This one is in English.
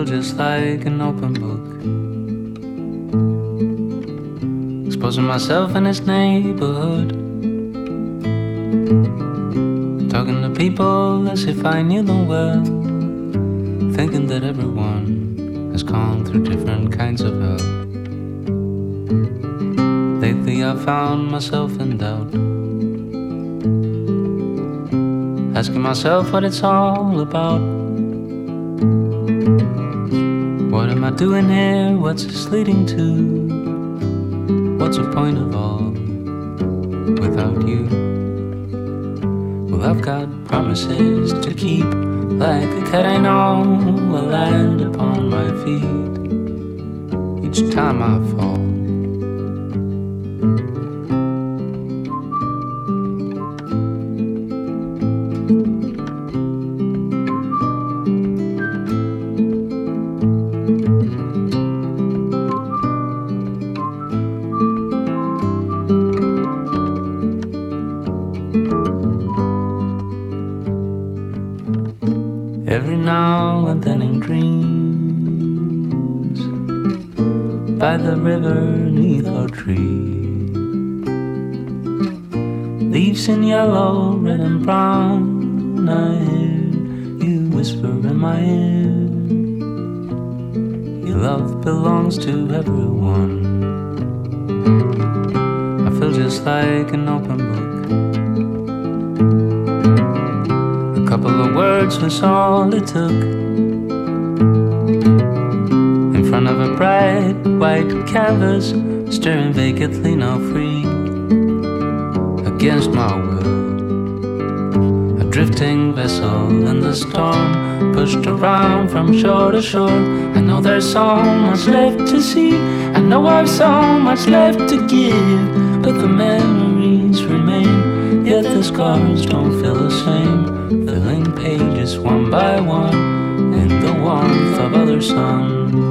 just like an open book, exposing myself in this neighborhood, talking to people as if I knew them well, thinking that everyone has gone through different kinds of hell. Lately I found myself in doubt, asking myself what it's all about. What am I doing here? What's this leading to? What's the point of all without you? Well, I've got promises to keep, like a cat I know will land upon my feet each time I fall. Every now and then in dreams, by the river neath our tree, leaves in yellow, red and brown, I hear you whisper in my ear, your love belongs to everyone. I feel just like an open book, a couple of words was all it took, in front of a bright white canvas, staring vacantly now free, against my will, a drifting vessel in the storm, pushed around from shore to shore. I know there's so much left to see, I know I've so much left to give, but the memories remain, yet the scars don't feel the same, filling pages one by one in the warmth of other sun.